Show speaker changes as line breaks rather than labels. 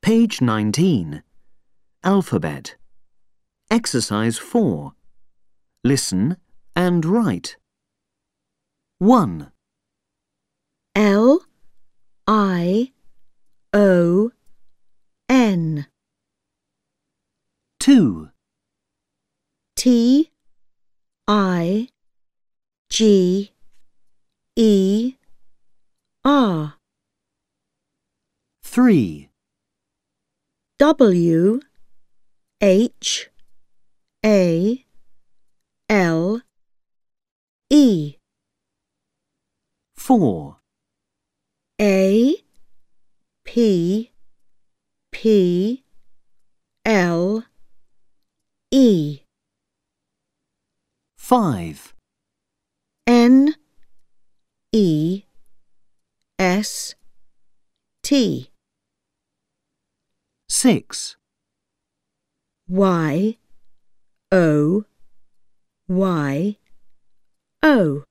Page 19. Alphabet. Exercise 4. Listen and write. 1.
L I O N
2.
T I G E R
3.
W H A L E
4.
A P P L E
5.
N E S T
6.
Y O Y O